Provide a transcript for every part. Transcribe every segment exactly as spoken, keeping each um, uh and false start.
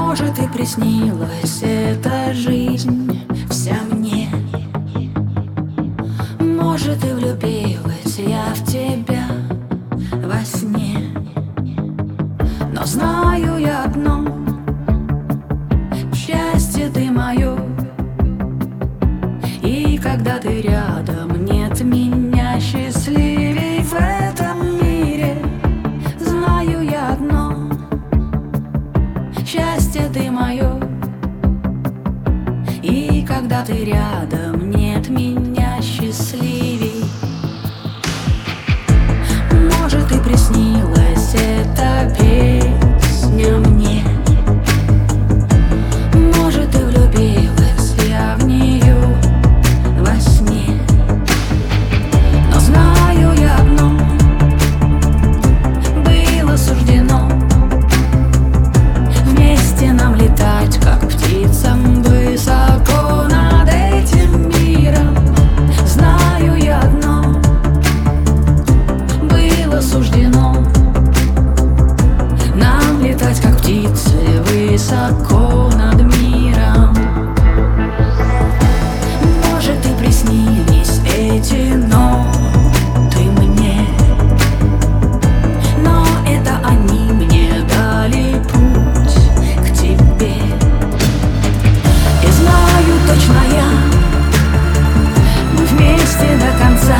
Может, и приснилась эта жизнь вся мне. Может, и влюбилась я в тебя во сне. Но знаю я одно: счастье ты мое. И когда ты рядом, нет меня счастливей в этом мире. Знаю я одно: счастье ты мое. И когда ты рядом, нет меня счастливей. Может, и приснилась эта песня мне. Может, и влюбилась я в нее во сне. Но знаю я одно: было суждено вместе нам летать, как птицам, высоко над этим миром. Знаю я одно: было суждено нам летать, как птицы, высоко над миром. Может, и приснились эти ноты мне, но это они мне дали путь к тебе. И знаю точно я, мы вместе до конца,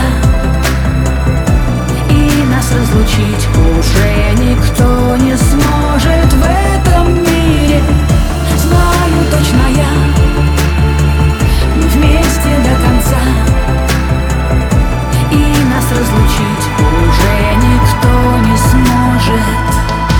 и нас разлучить уже никто не сможет в этом мире. Знаю точно я, мы вместе до конца, и нас разлучить уже никто не сможет.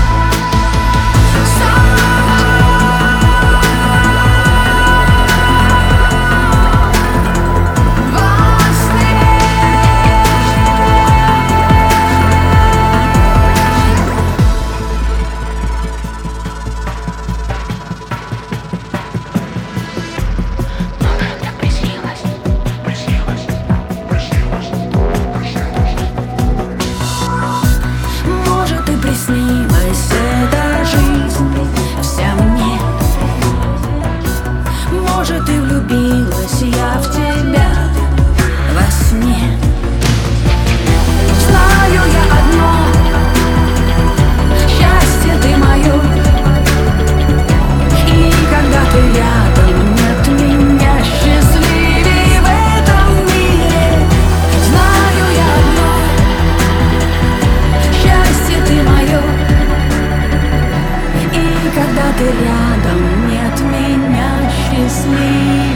Приснилась эта жизнь вся мне. Может, и влюбилась я в тебя во сне. Знаю я одно: счастье ты мое. И когда ты рядом, нет меня счастливей в этом мире. Знаю я одно: счастье ты мое. И когда ты рядом, нет меня счастливей.